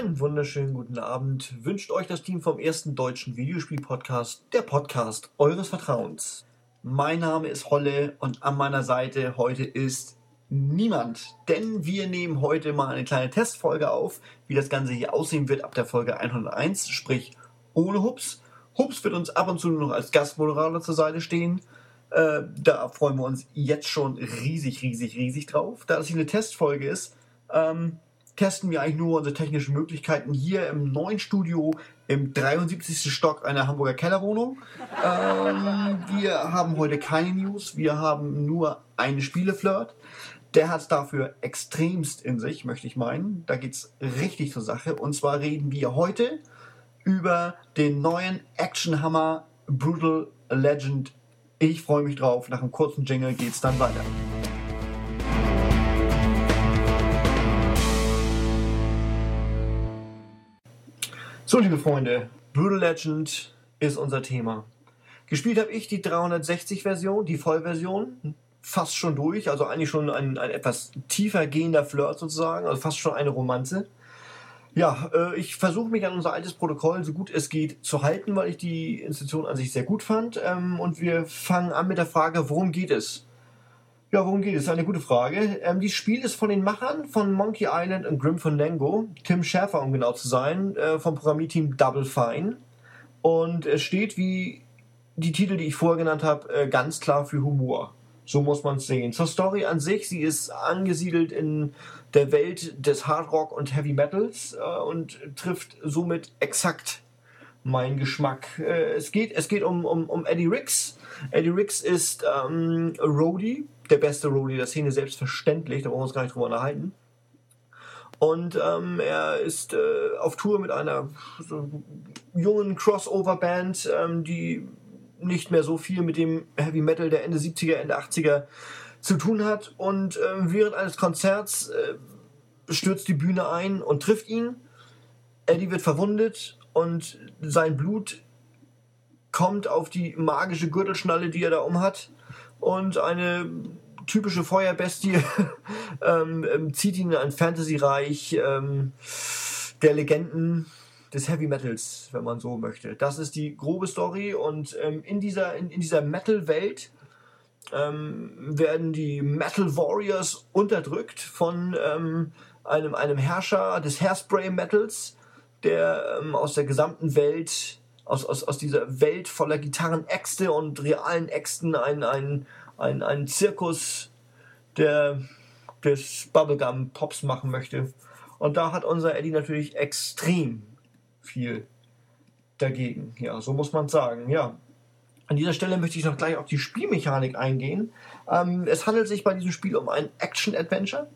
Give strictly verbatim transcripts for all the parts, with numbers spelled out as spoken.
Einen wunderschönen guten Abend wünscht euch das Team vom ersten deutschen Videospiel-Podcast, der Podcast eures Vertrauens. Mein Name ist Holle und an meiner Seite heute ist niemand, denn wir nehmen heute mal eine kleine Testfolge auf, wie das Ganze hier aussehen wird ab der Folge hunderteins, sprich ohne Hups. Hups wird uns ab und zu noch als Gastmoderator zur Seite stehen. Äh, da freuen wir uns jetzt schon riesig, riesig, riesig drauf. Da das hier eine Testfolge ist, ähm, testen wir eigentlich nur unsere technischen Möglichkeiten hier im neuen Studio im dreiundsiebzigsten Stock einer Hamburger Kellerwohnung. Ähm, wir haben heute keine News, wir haben nur eine Spieleflirt. Der hat es dafür extremst in sich, möchte ich meinen. Da geht's richtig zur Sache. Und zwar reden wir heute über den neuen Actionhammer Brutal Legend. Ich freue mich drauf. Nach einem kurzen Jingle geht's dann weiter. So, liebe Freunde, Brutal Legend ist unser Thema. Gespielt habe ich die dreihundertsechzig-Version, die Vollversion, fast schon durch, also eigentlich schon ein, ein etwas tiefer gehender Flirt sozusagen, also fast schon eine Romanze. Ja, äh, ich versuche mich an unser altes Protokoll so gut es geht zu halten, weil ich die Institution an sich sehr gut fand. Ähm, und wir fangen an mit der Frage, worum geht es? Ja, worum geht es? Eine gute Frage. Ähm, dieses Spiel ist von den Machern von Monkey Island und Grim Fandango, Tim Schafer, um genau zu sein, äh, vom Programmierteam Double Fine. Und es steht, wie die Titel, die ich vorher genannt habe, äh, ganz klar für Humor. So muss man es sehen. Zur Story an sich, sie ist angesiedelt in der Welt des Hard Rock und Heavy Metals äh, und trifft somit exakt meinen Geschmack. Äh, es geht, es geht um, um, um Eddie Ricks. Eddie Ricks ist ähm, Roadie, der beste Roadie der Szene, selbstverständlich, da wollen wir uns gar nicht drüber unterhalten. Und ähm, er ist äh, auf Tour mit einer so jungen Crossover-Band, ähm, die nicht mehr so viel mit dem Heavy Metal der Ende siebziger, Ende achtziger zu tun hat. Und äh, während eines Konzerts äh, stürzt die Bühne ein und trifft ihn. Eddie wird verwundet und sein Blut kommt auf die magische Gürtelschnalle, die er da um hat. Und eine typische Feuerbestie ähm, ähm, zieht ihn in ein Fantasy-Reich ähm, der Legenden des Heavy Metals, wenn man so möchte. Das ist die grobe Story und ähm, in dieser, in, in dieser Metal-Welt ähm, werden die Metal Warriors unterdrückt von ähm, einem, einem Herrscher des Hairspray-Metals, der ähm, aus der gesamten Welt, aus, aus, aus dieser Welt voller Gitarrenäxte und realen Äxten ein, ein, ein, ein Zirkus der, des Bubblegum-Pops machen möchte. Und da hat unser Eddie natürlich extrem viel dagegen. Ja, so muss man sagen. Ja. An dieser Stelle möchte ich noch gleich auf die Spielmechanik eingehen. Ähm, es handelt sich bei diesem Spiel um ein Action-Adventure.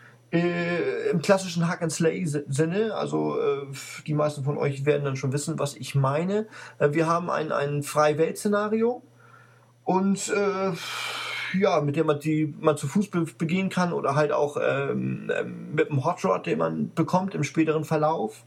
Äh, Im klassischen Hack-and-Slay-Sinne, also äh, die meisten von euch werden dann schon wissen, was ich meine. Äh, wir haben ein, ein Freie-Welt-Szenario und äh, ja, mit dem man die man zu Fuß be- begehen kann oder halt auch ähm, ähm, mit dem Hot Rod, den man bekommt im späteren Verlauf.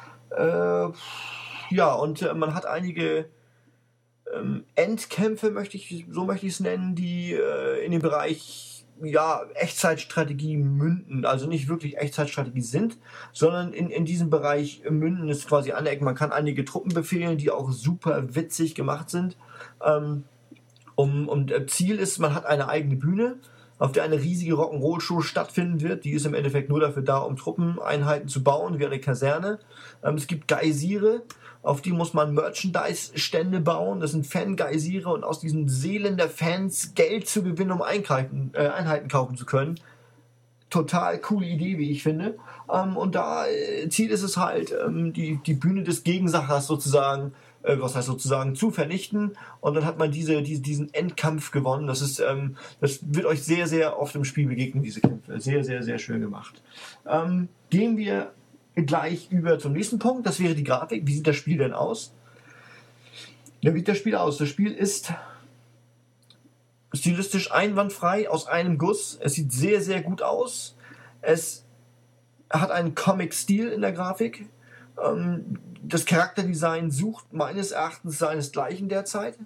Äh, ja, und äh, man hat einige ähm, Endkämpfe, möchte ich, so möchte ich es nennen, die äh, in dem Bereich ja, Echtzeitstrategie münden, also nicht wirklich Echtzeitstrategie sind, sondern in, in diesem Bereich münden ist quasi anecken. Man kann einige Truppen befehlen, die auch super witzig gemacht sind. Ähm, um, um, Ziel ist, man hat eine eigene Bühne, auf der eine riesige Rock'n'Roll-Show stattfinden wird. Die ist im Endeffekt nur dafür da, um Truppeneinheiten zu bauen, wie eine Kaserne. Ähm, es gibt Geysire, auf die muss man Merchandise-Stände bauen. Das sind Fan-Geysire und aus diesen Seelen der Fans Geld zu gewinnen, um Einheiten, äh, Einheiten kaufen zu können. Total coole Idee, wie ich finde. Ähm, und da äh, Ziel ist es halt, ähm, die, die Bühne des Gegensachers sozusagen, äh, was heißt sozusagen, zu vernichten. Und dann hat man diese, diese, diesen Endkampf gewonnen. Das ist, ähm, das wird euch sehr, sehr oft im Spiel begegnen, diese Kämpfe. Sehr, sehr, sehr schön gemacht. Ähm, gehen wir gleich über zum nächsten Punkt. Das wäre die Grafik. Wie sieht das Spiel denn aus? Ja, wie sieht das Spiel aus? Das Spiel ist stilistisch einwandfrei aus einem Guss. Es sieht sehr, sehr gut aus. Es hat einen Comic-Stil in der Grafik. Ähm, das Charakterdesign sucht meines Erachtens seinesgleichen derzeit.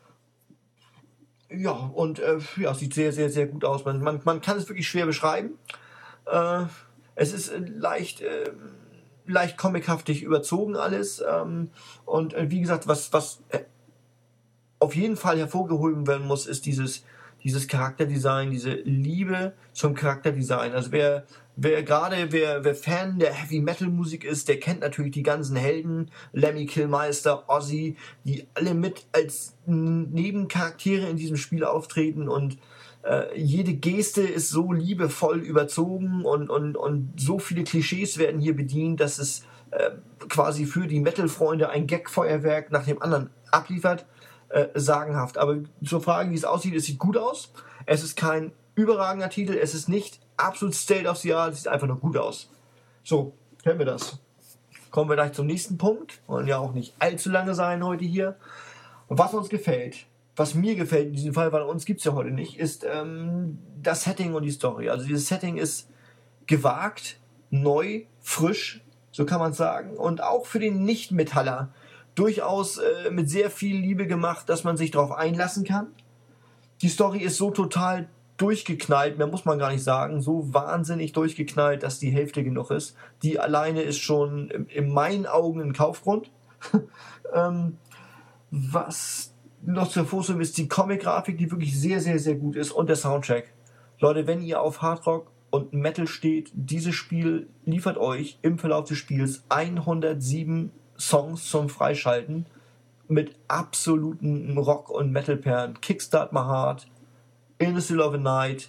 Ja, und äh, ja, sieht sehr, sehr, sehr gut aus. Man, man, man kann es wirklich schwer beschreiben. Äh, es ist leicht äh, leicht comichaftig überzogen alles. Ähm, und äh, wie gesagt, was, was äh, auf jeden Fall hervorgehoben werden muss, ist dieses, dieses Charakterdesign, diese Liebe zum Charakterdesign. Also wer, wer gerade, wer, wer Fan der Heavy Metal Musik ist, der kennt natürlich die ganzen Helden, Lemmy Kilmister, Ozzy, die alle mit als Nebencharaktere in diesem Spiel auftreten und äh, jede Geste ist so liebevoll überzogen und, und, und so viele Klischees werden hier bedient, dass es äh, quasi für die Metal-Freunde ein Gag-Feuerwerk nach dem anderen abliefert. Äh, sagenhaft. Aber zur Frage, wie es aussieht, es sieht gut aus. Es ist kein überragender Titel, es ist nicht absolut State of the Art, es sieht einfach nur gut aus. So, kennen wir das. Kommen wir gleich zum nächsten Punkt. Wollen ja auch nicht allzu lange sein heute hier. Was uns gefällt, was mir gefällt in diesem Fall, weil uns gibt es ja heute nicht, ist ähm, das Setting und die Story. Also dieses Setting ist gewagt, neu, frisch, so kann man es sagen. Und auch für den Nicht-Metaller durchaus äh, mit sehr viel Liebe gemacht, dass man sich darauf einlassen kann. Die Story ist so total durchgeknallt, mehr muss man gar nicht sagen, so wahnsinnig durchgeknallt, dass die Hälfte genug ist. Die alleine ist schon in, in meinen Augen ein Kaufgrund. ähm, was noch zu hervorzuheben ist die Comic-Grafik, die wirklich sehr, sehr, sehr gut ist und der Soundtrack. Leute, wenn ihr auf Hardrock und Metal steht, dieses Spiel liefert euch im Verlauf des Spiels hundertsieben Songs zum Freischalten mit absoluten Rock- und Metal-Perlen. Kickstart My Heart, In the Still of the Night,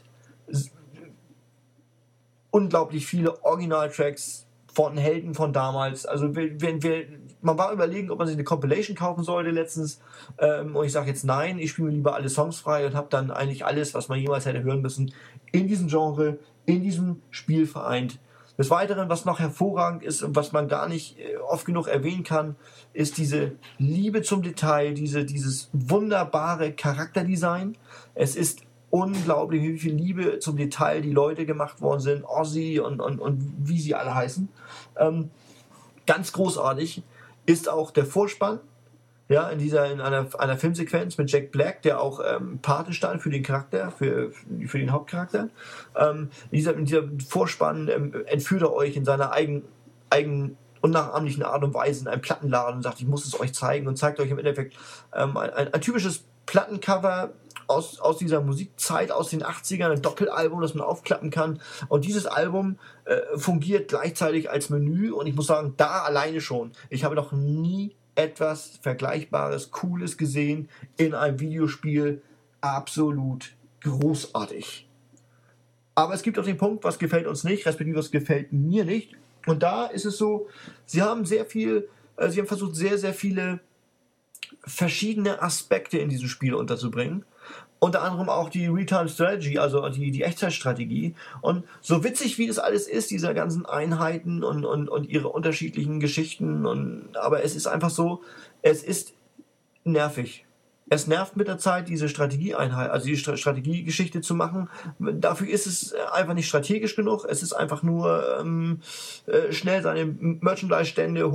unglaublich viele Original-Tracks von Helden von damals. Also wenn wir, man war überlegen, ob man sich eine Compilation kaufen sollte letztens ähm, und ich sage jetzt nein, ich spiele mir lieber alle Songs frei und habe dann eigentlich alles, was man jemals hätte hören müssen, in diesem Genre, in diesem Spiel vereint. Des Weiteren, was noch hervorragend ist und was man gar nicht oft genug erwähnen kann, ist diese Liebe zum Detail, diese, dieses wunderbare Charakterdesign. Es ist unglaublich, wie viel Liebe zum Detail die Leute gemacht worden sind, Ozzy und, und, und wie sie alle heißen. Ähm, ganz großartig ist auch der Vorspann. Ja, in dieser, in einer, einer Filmsequenz mit Jack Black, der auch ähm, Pate stand für den Charakter, für, für den Hauptcharakter. Ähm, in, dieser, in dieser Vorspann ähm, entführt er euch in seiner eigenen, eigenen unnachahmlichen Art und Weise in einem Plattenladen und sagt, ich muss es euch zeigen und zeigt euch im Endeffekt ähm, ein, ein, ein typisches Plattencover aus, aus dieser Musikzeit, aus den achtzigern, ein Doppelalbum, das man aufklappen kann. Und dieses Album äh, fungiert gleichzeitig als Menü und ich muss sagen, da alleine schon. Ich habe noch nie etwas Vergleichbares, Cooles gesehen in einem Videospiel. Absolut großartig. Aber es gibt auch den Punkt, was gefällt uns nicht, respektive was gefällt mir nicht. Und da ist es so, sie haben sehr viel, äh, sie haben versucht, sehr, sehr viele verschiedene Aspekte in diesem Spiel unterzubringen. Unter anderem auch die Real-Time Strategy, also die, die Echtzeitstrategie. Und so witzig wie das alles ist, diese ganzen Einheiten und, und, und ihre unterschiedlichen Geschichten, und, aber es ist einfach so, es ist nervig. Es nervt mit der Zeit, diese Strategieeinheit, also die Strategiegeschichte zu machen. Dafür ist es einfach nicht strategisch genug. Es ist einfach nur ähm, äh, schnell seine Merchandise-Stände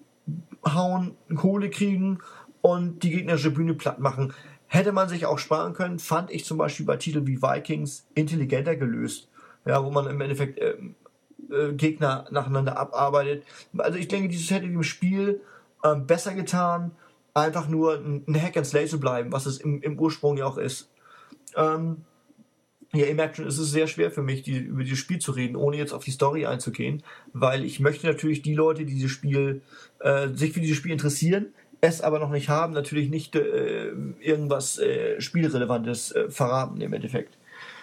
hochhauen, Kohle kriegen und die gegnerische Bühne platt machen. Hätte man sich auch sparen können, fand ich zum Beispiel bei Titeln wie Vikings intelligenter gelöst. Ja, wo man im Endeffekt äh, äh, Gegner nacheinander abarbeitet. Also ich denke, dieses hätte dem Spiel äh, besser getan, einfach nur ein, ein Hack and Slay zu bleiben, was es im, im Ursprung ja auch ist. Ähm, ja, ihr merkt schon, es ist sehr schwer für mich, die, über dieses Spiel zu reden, ohne jetzt auf die Story einzugehen, weil ich möchte natürlich die Leute, die dieses Spiel, äh, sich für dieses Spiel interessieren, es aber noch nicht haben, natürlich nicht äh, irgendwas äh, Spielrelevantes äh, verraten im Endeffekt.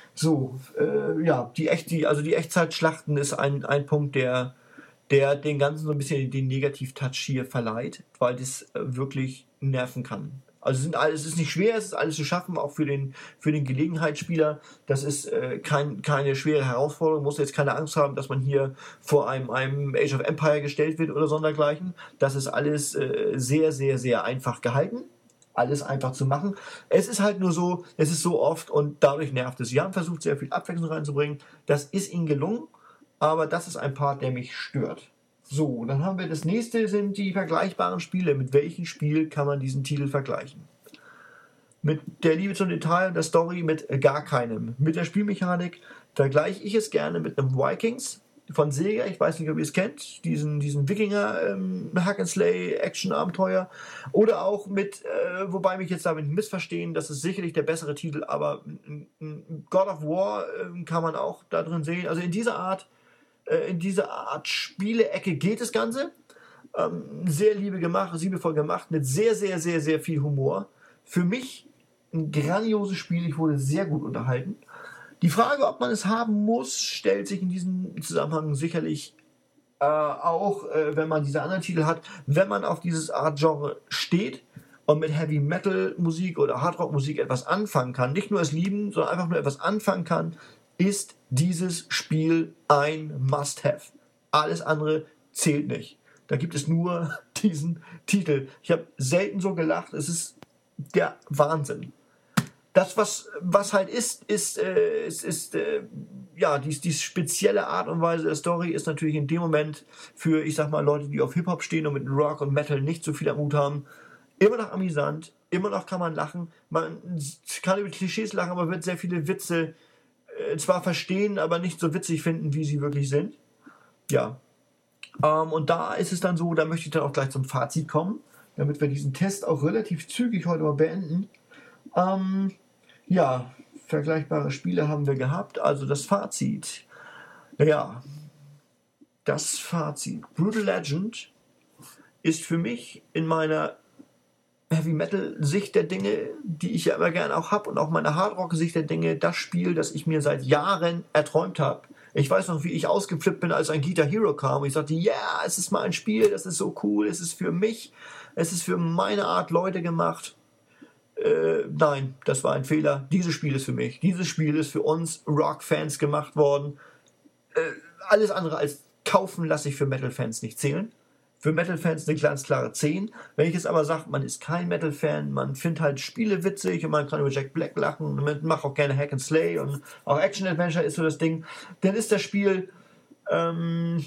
So, äh, ja, die echt, die, also die Echtzeitschlachten ist ein, ein Punkt, der, der den Ganzen so ein bisschen den Negativ-Touch hier verleiht, weil das äh, wirklich nerven kann. Also sind alles, es ist nicht schwer, es ist alles zu schaffen, auch für den, für den Gelegenheitsspieler. Das ist äh, kein, keine schwere Herausforderung, muss jetzt keine Angst haben, dass man hier vor einem, einem Age of Empire gestellt wird oder sondergleichen. Das ist alles äh, sehr, sehr, sehr einfach gehalten. Alles einfach zu machen. Es ist halt nur so, es ist so oft und dadurch nervt es. Sie haben versucht, sehr viel Abwechslung reinzubringen. Das ist ihnen gelungen, aber das ist ein Part, der mich stört. So, dann haben wir das nächste, sind die vergleichbaren Spiele. Mit welchem Spiel kann man diesen Titel vergleichen? Mit der Liebe zum Detail und der Story mit gar keinem. Mit der Spielmechanik vergleiche ich es gerne mit einem Vikings. von Sega, ich weiß nicht, ob ihr es kennt, diesen, diesen Wikinger ähm, Hack-and-Slay-Action-Abenteuer. Oder auch mit, äh, wobei mich jetzt damit nicht missverstehen, das ist sicherlich der bessere Titel, aber God of War äh, kann man auch da drin sehen. Also in dieser Art, äh, in dieser Art Spielecke geht das Ganze. Ähm, sehr liebe gemacht, liebevoll gemacht, mit sehr, sehr, sehr, sehr viel Humor. Für mich ein grandioses Spiel, ich wurde sehr gut unterhalten. Die Frage, ob man es haben muss, stellt sich in diesem Zusammenhang sicherlich äh, auch, äh, wenn man diese anderen Titel hat, wenn man auf dieses Art-Genre steht und mit Heavy Metal Musik oder Hardrock Musik etwas anfangen kann, nicht nur es lieben, sondern einfach nur etwas anfangen kann, ist dieses Spiel ein Must-Have. Alles andere zählt nicht. Da gibt es nur diesen Titel. Ich habe selten so gelacht. Es ist der Wahnsinn. Das, was, was halt ist, ist, äh, ist, ist äh, ja, die, die spezielle Art und Weise der Story ist natürlich in dem Moment für, ich sag mal, Leute, die auf Hip-Hop stehen und mit Rock und Metal nicht so viel am Hut haben, immer noch amüsant, immer noch kann man lachen. Man kann über Klischees lachen, aber wird sehr viele Witze äh, zwar verstehen, aber nicht so witzig finden, wie sie wirklich sind. Ja. Ähm, und da ist es dann so, da möchte ich dann auch gleich zum Fazit kommen, damit wir diesen Test auch relativ zügig heute mal beenden. Ähm, ja, vergleichbare Spiele haben wir gehabt, also das Fazit. Ja, das Fazit. Brutal Legend ist für mich in meiner Heavy Metal Sicht der Dinge, die ich ja immer gerne auch habe, und auch meiner Hard Rock Sicht der Dinge, das Spiel, das ich mir seit Jahren erträumt habe. Ich weiß noch, wie ich ausgeflippt bin, als ein Guitar Hero kam. Und ich sagte, ja, yeah, es ist mal ein Spiel, das ist so cool, es ist für mich, es ist für meine Art Leute gemacht. Äh, nein, das war ein Fehler. Dieses Spiel ist für mich. Dieses Spiel ist für uns Rock-Fans gemacht worden. Äh, alles andere als kaufen lasse ich für Metal-Fans nicht zählen. Für Metal-Fans eine ganz klare zehn. Wenn ich jetzt aber sage, man ist kein Metal-Fan, man findet halt Spiele witzig und man kann über Jack Black lachen und man macht auch gerne Hack and Slay und auch Action-Adventure ist so das Ding, dann ist das Spiel ähm,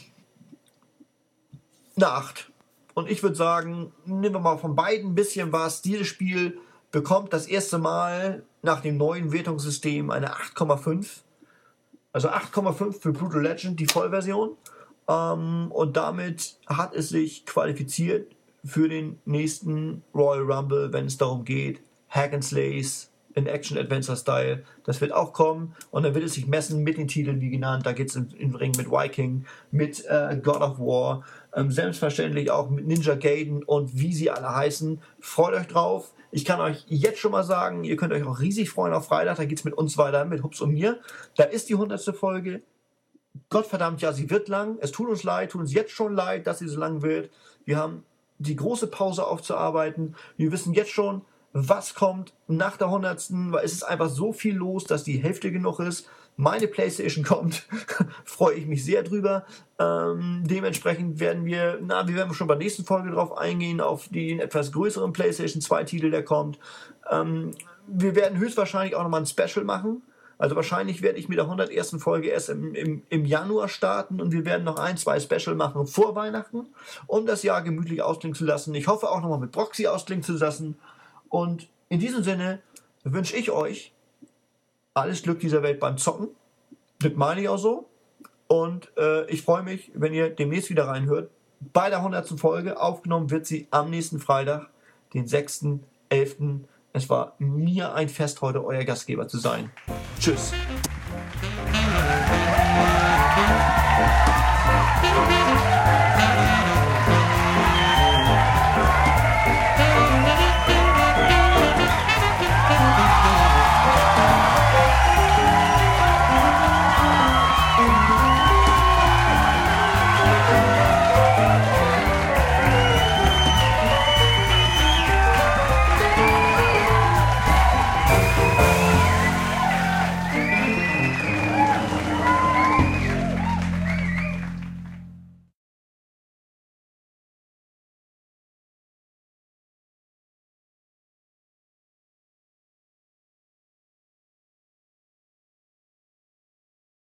eine acht. Und ich würde sagen, nehmen wir mal von beiden ein bisschen was. Dieses Spiel bekommt das erste Mal nach dem neuen Wertungssystem eine acht Komma fünf. Also acht Komma fünf für Brutal Legend, die Vollversion. Um, und damit hat es sich qualifiziert für den nächsten Royal Rumble, wenn es darum geht, Hack and Slays in Action-Adventure-Style. Das wird auch kommen und dann wird es sich messen mit den Titeln, wie genannt. Da geht es in den Ring mit Viking, mit äh, God of War, ähm, selbstverständlich auch mit Ninja Gaiden und wie sie alle heißen. Freut euch drauf. Ich kann euch jetzt schon mal sagen, ihr könnt euch auch riesig freuen auf Freitag. Da geht es mit uns weiter, mit Hups und mir. Da ist die hundertste Folge. Gottverdammt, ja, sie wird lang. Es tut uns leid, tut uns jetzt schon leid, dass sie so lang wird. Wir haben die große Pause aufzuarbeiten. Wir wissen jetzt schon, was kommt nach der hundertsten, weil es ist einfach so viel los, dass die Hälfte genug ist. Meine Playstation kommt, freue ich mich sehr drüber. Ähm, dementsprechend werden wir, na, wir werden schon bei der nächsten Folge drauf eingehen, auf den etwas größeren Playstation zwei Titel, der kommt. Ähm, wir werden höchstwahrscheinlich auch nochmal ein Special machen. Also wahrscheinlich werde ich mit der hundertersten Folge erst im, im, im Januar starten und wir werden noch ein, zwei Special machen vor Weihnachten, um das Jahr gemütlich ausklingen zu lassen. Ich hoffe auch nochmal mit Proxy ausklingen zu lassen. Und in diesem Sinne wünsche ich euch alles Glück dieser Welt beim Zocken. Das meine ich auch so. Und äh, ich freue mich, wenn ihr demnächst wieder reinhört. Bei der hundertsten Folge. Aufgenommen wird sie am nächsten Freitag, den sechsten elften Es war mir ein Fest, heute euer Gastgeber zu sein. Tschüss.